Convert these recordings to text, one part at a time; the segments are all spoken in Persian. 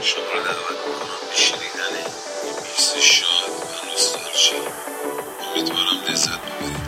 شما رو دعوت میکنم به شنیدن این میکس شاد و نوستالژی. امیدوارم لذت ببرید.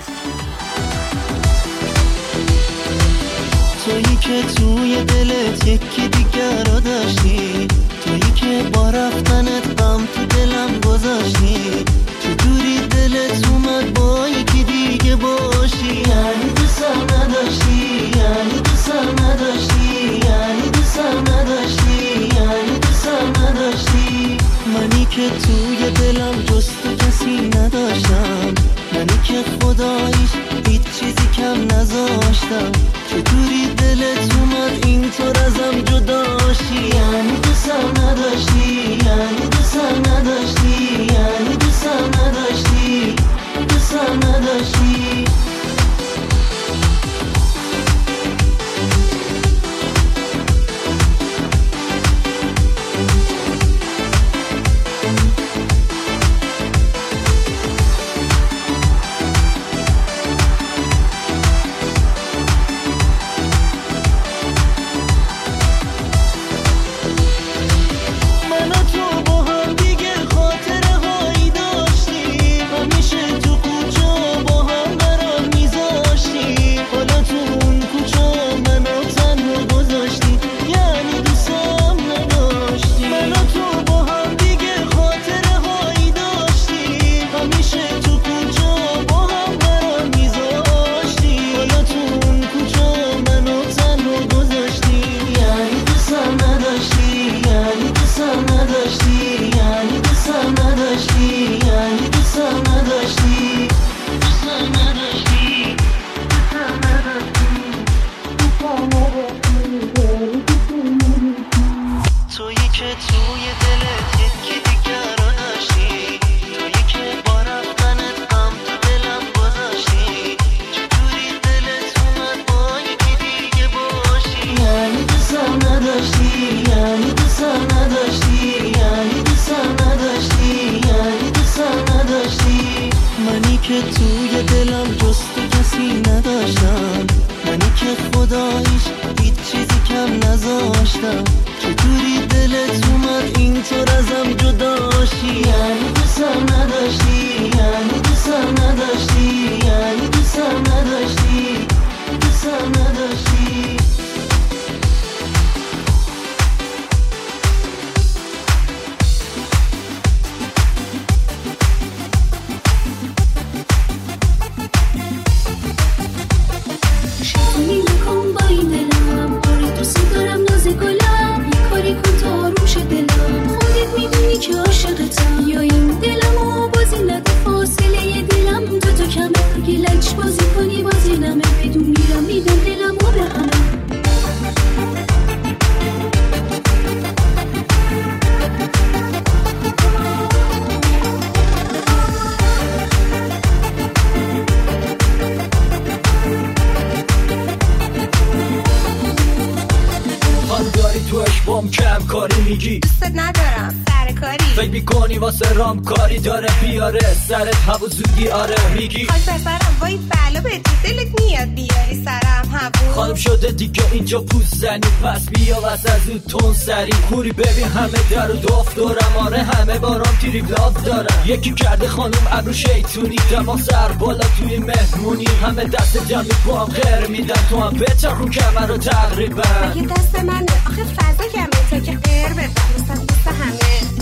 تویی که توی دلت یکی دیگر رو داشتی، تویی که با رفتنت غم تو دلم گذاشتی، چطوری دلت اومد با یکی دیگه باشی؟ یعنی دوستم نداشتی، یعنی دوستم نداشتی، یعنی دوستم نداشتی، یعنی دوستم نداشتی. منی که توی دلم جز تو کسی نداشتم، منی که خداییش هیچ چیزی کم نذاشتم، چطوری دلت اومد اینطور ازم جداشی؟ یعنی دوستم نداشتی، یعنی دوستم نداشتی، یعنی دوستم نداشتی، دوستم نداشتی. که توی دلم جز تو کسی نداشتم، منی که خداییش هیچ چیزی کم نذاشتم، چطوری دلت اومد اینطور ازم جداشی؟ یعنی دوستم نداشتی، یعنی دوستم نداشتی، یعنی دوستم نداشتی، دوستم نداشتی. که عاشقتم یا این دلمو بازی نده فاصله دلم تو کمه اگه لج بازی کنی بازی نمه بدون میرم میدم دلمو به همه. تو اشبام کم کاری میگی دوستت ندارم سرکاری، فکر میکنی واسه رام کاری داره بیاره سرت هوا زودی آره میگی خاک پسرم وای بلا به دلت میاد بیاری سرم هوا خانم شده دیگه اینجا پوست زنی پس بیا واسه از اون تون سری کوری ببین همه در و داف دارم آره همه بارام تریب لاف دارم یکی کرده خانم ابرو شیطونی دماغ سر بالا توی مهمونی همه دست جمعی با هم غیر میدن تو هم بچرخون کمر رو تقریبا اگه دست من آخه فضا کمه تا که غیر بدم دست همه.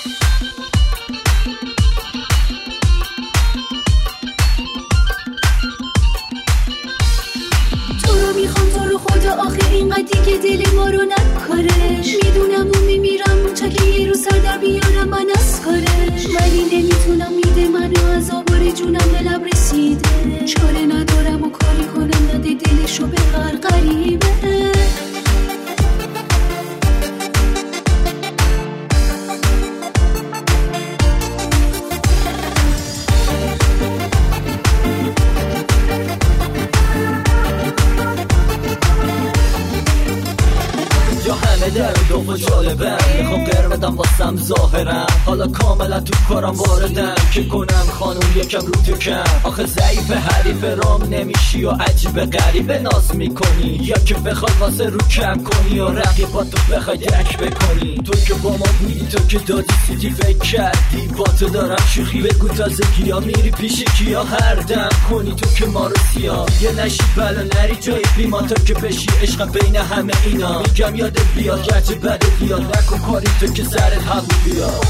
میخوام تو رو خدا آخه اینقدر دیگه دل ما رو نکارش میدونم و میمیرم تا که یه رو سر در بیارم من از کارش ولی نمیتونم میده منو از آبار جونم به لب رسیده چاره ندارم و کاری کنم نده دلشو به هر غریبه شفاف و جالبه، میخوام قرمدم واسم ظاهرم، حالا کاملا تو کارم واردم که کنم خانم یکم رو تو کم. آخه ضعیف حریف رام نمیشی و عجیب غریبه ناز میکنی، یا که بخواد واسه رو کم کنی و رقیباتو بخوای درک بکنی. تو که با ما بودی، تو که دادی سیتی فکر کردی با تو دارم شوخی، بگو تازگی ها میری پیش کیا هر دم کنی، تو که ما رو سیا یه نشی بلا نری جای بیما، تو که بشی عشق بین همه اینا. میگم یادت بیاد گرچه بده بیاد، نکن کاری تو که سرت هوا بیاد.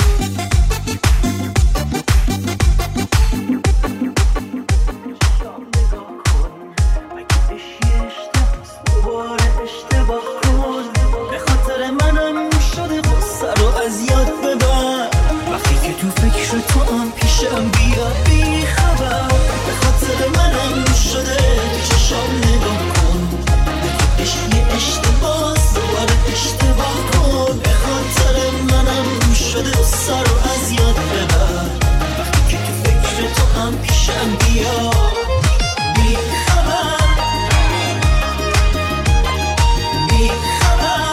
تو هم پیشم بیا بی خبر، به خاطر منم شده تو چشام نگاه کن، بگی یه اشتباه دوباره اشتباه کن، به خاطر منم شده سر و از یاد ببر، وقتی که تو فکر تو هم پیشم بیا بی خبر بی خبر.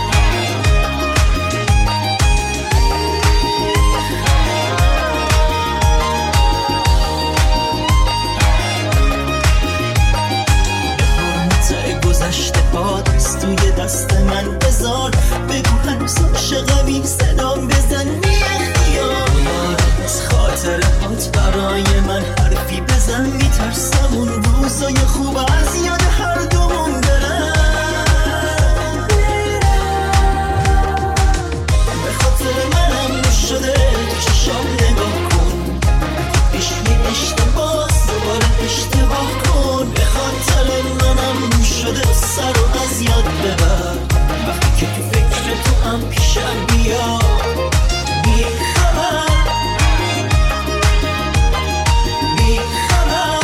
گذشته پادست توی دست من بذار، بگو هنوز عاشقمی صدام بزن بی اختیار، از خاطر هات برای من حرفی بزن، میترسم اون روزای خوب از یاد هر دومون برن، به خاطر منم شده تو چشام نگاه کن، پیش یه اشتباه دوباره اشتباه کن، به خاطر منم شده سر و از یاد ببر، وقتی که تو فکر تو هم پیشم بیا بی خبر بی خبر.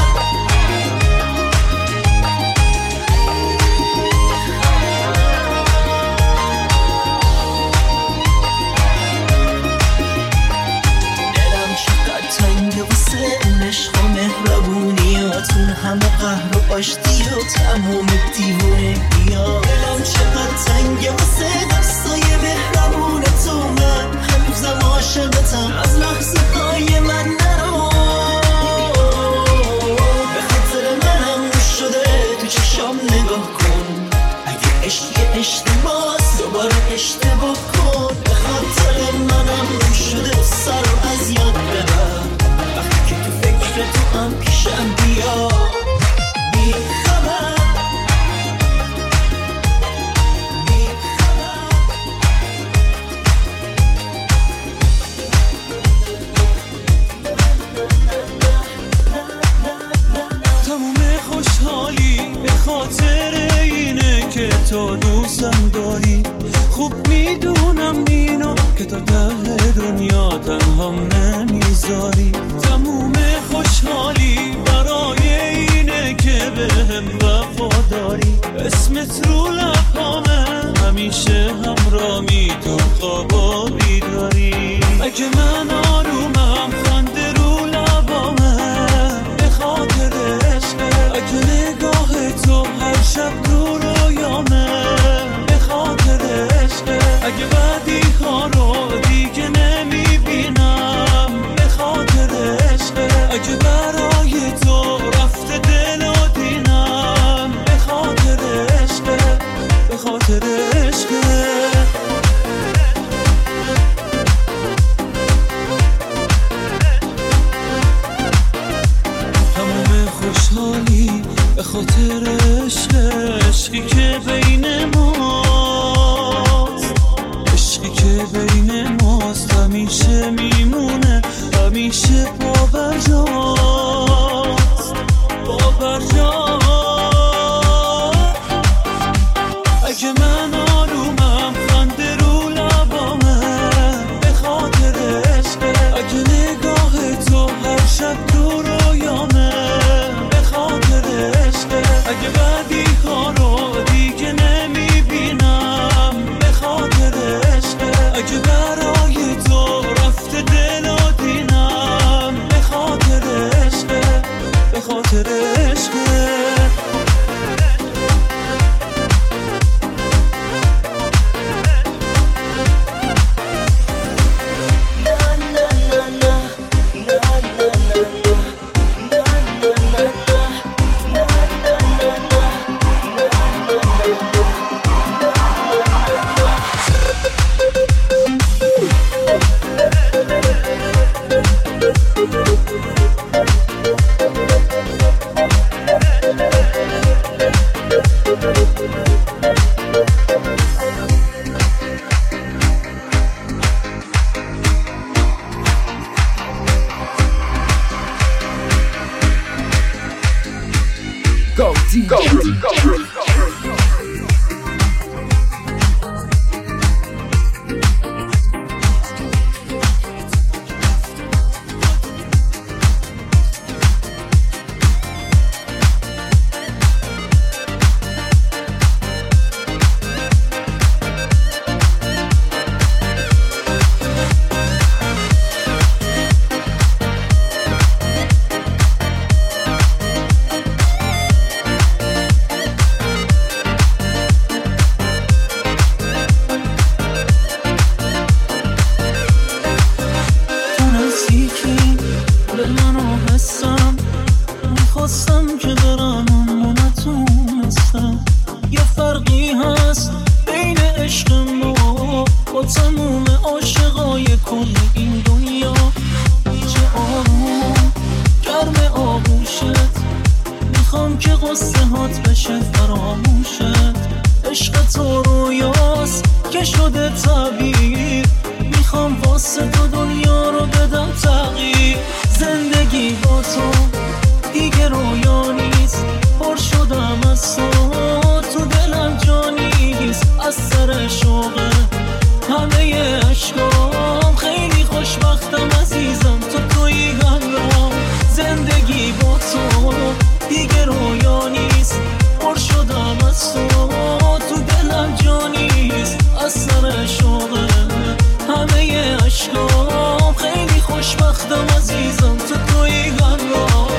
دلم چقدر تنگه واسه اون عشق و مهربونیاتون، همه قهر و آشتی و تمام دیوونه بیا. دلم چقدر تنگه واسه دستای مهربون تو، من هنوزم عاشقتم از لحظه های من نرو، به خاطر منم شده تو چشام نگاه کن، اگه عشق یه اشتباه دوباره اشتباه کن، به خاطر منم شده سر و از یاد ببر، وقتی که تو فکر تو هم پیشم بیا بی خبر بی خبر. تموم خوشحالی به خاطر اینه که تو دوستم داری، خوب میدونم اینو که تا ته دنیا تنهام نمیذاری، تموم خوشحالی برای اینه که بهم وفاداری، اسمت رو لبامه همیشه همراهی تو خوابا بیداری، اگه من آرومم خنده رو لبامه به خاطر عشقه، اگه نگاه تو هر شب رو رویامه به خاطر عشقه، اگه بعدی ها رو دیگه نمیبینم به خاطر عشقه، اگه برای تو رفته دل و دینم به خاطر عشقه به خاطر عشقه. تمام خوشحالی به خاطر عشقی که بین ماست، عشقی که بین ماست همیشه میمونه، همیشه پابرجاست پابرجاست. اگه من آرومم خنده رو لبامه به خاطر عشقه، اگه نگاه تو هر شب تو رویامه به خاطر عشقه، اگه بعدی ها رو دیگه نمیبینم به خاطر عشقه، اگه برای تو رفته دل و دینم به خاطر با تموم عاشقای کل این دنیا. چه آروم گرم آغوشت، میخوام که قصه هات بشه فراموشت. عشق تو رویاست که شده تعبیر، میخوام واسه تو دنیا رو بدم تغییر. زندگی با تو دیگه رویا نیست، پر شدم از تو دلم جا نیست. از سر شوقه همه عشقام، خیلی خوشبختم عزیزم تو تویی همراهم. زندگی با تو دیگه رویا نیست، پر شدم از تو دلم جا نیست. از سر شوقه همه عشقام، خیلی خوشبختم عزیزم تو تویی همراهم.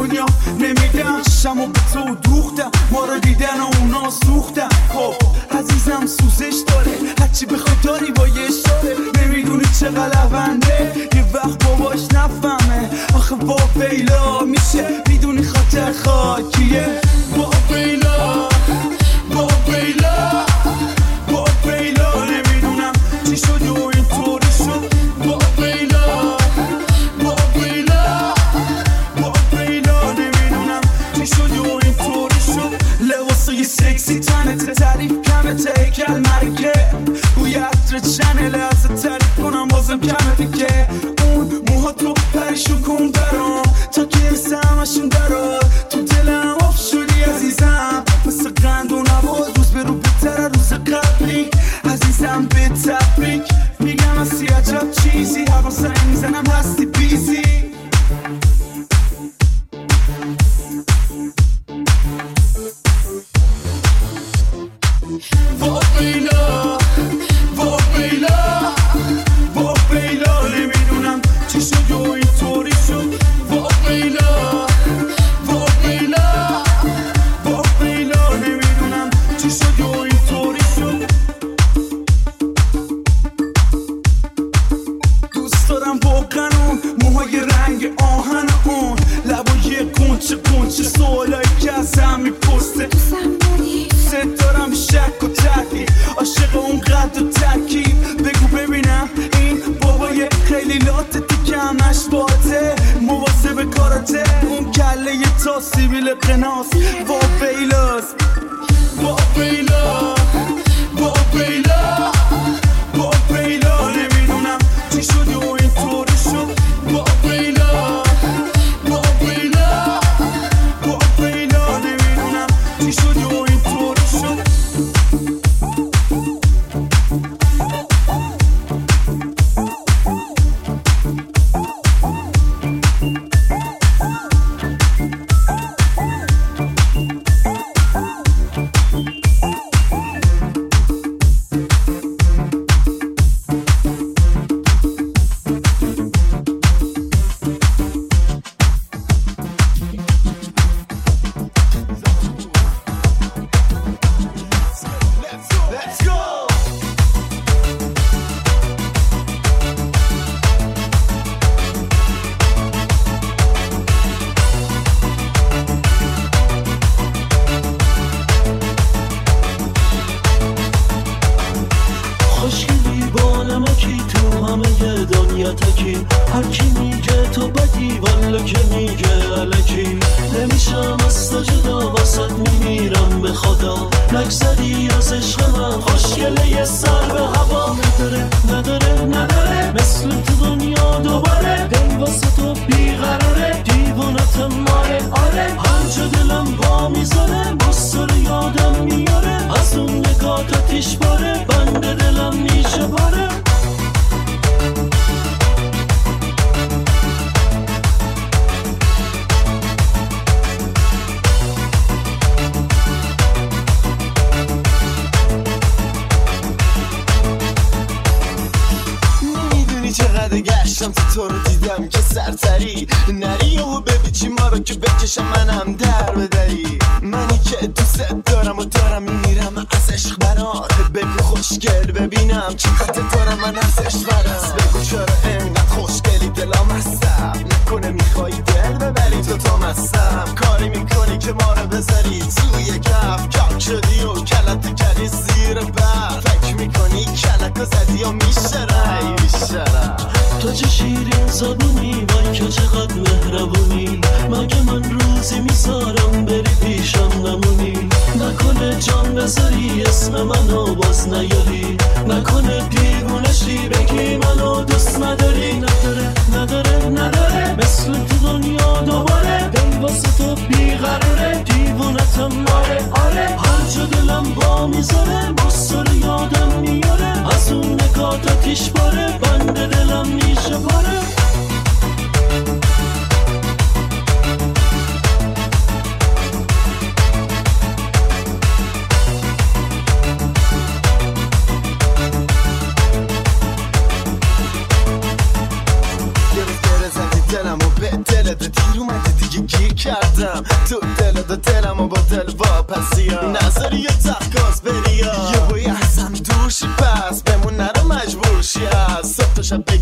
شمو به تو دوختم، ما رو دیدن و اونا سوختم. خب هرچی بخواد داری با یه اشاره. نمیدونی چقدر لونده یه وقت باباش نفهمه. آخه با بیلا میشه میدونی خاطر خاکیه. با بیلا با بیلا با بیلا نمیدونم چی شد و اینطوری شد. با بیلا با بیلا با بیلا نمیدونم چی شد و اینطوری شد. لباسای سکسی تنت تعریف کمه تا هیکل مرگه. بوی عطر چنه لحظه تعریف کنم بازم کمه دیگه. اون موها تو پریشون کن برام تا که همشون دراد. تو دلم آف شدی عزیزم مثل قند و نباد. روز به رو بهتره روز قبلی عزیزم به تبریک میگم هستی عجب چیزی. هوا سعی میزنم هستی بیزی. با بیلا با بیلا با بیلا نمیدونم چی شد و اینطوری شد. با بیلا با بیلا با بیلا نمیدونم چی شد و اینطوری شد. دوست دارم واقعا اون موهای رنگ آهن اون لبای گونچه گونچه سوالایی که ازم میپرسه. دوست دارم شک و تردید عاشق اون قد و ترکیب. بگو ببینم این بابای خیلی لاته دیگه همش باته مواظب کاراته. اون کله تا سیبیل قناس با بیلاس. با بیلا با بیلا با بیلا نمیدونم چی شد و اینطوری شد. با بیلا با بیلا با بیلا نمیدونم چی شد و اینطوری شد. هرکی میگه تو بدی والا که میگه الکی. نمیشم از تو جدا واسط میمیرم به خدا. نگذری از عشق من خوشگله یه سر به هوا. نداره نداره نداره مثل تو دنیا دوباره. دل واسه تو بیقراره دیوانتم ماره. آره هرچه دلم با میذاره بسر یادم میاره. از اون نگاه تاتیش باره بند دلم میشه باره. چقدر گشتم تو رو دیدم که سرتری نری و ببیچی ما رو که بکشم منم در بدری. منی که دوست دارم و دارم میمیرم از عشق برات. بگو خوشگل ببینم چقدر دارم من از عشق برات. بگو چرا انقدر خوشگلی دلم هستم. نکنه میخوای دل ببری تو مستم. کاری میکنی که ما رو بذاری توی کف کم شدی و کلت کردی زیر بر. فکر میکنی کلک زدی و میشرم میشرم. تو چه شیرین زبونی وای که چقدر مهربونی. مگه من روزی میذارم بری پیشم نمونی. نکنه جان بذاری اسم منو باز نیاری. نکنه دیوونشی بگی منو دوست نداری. نداره نداره نداره مثل تو دنیا دوباره. دل واسه تو بیقراره دیوونتم ماره. آره هرچه دلم با میذاره بسر یادم میاره. از اون نگاه تاتیش باره بند دلم میشه باره. دلم و به دلت دیر اومده دیگه گیر کردم. تو دلم و با دل واپسیم. نظری یا تقاس بریا یه بایی ازم دوشی پس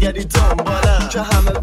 نگردی دنبالم که همه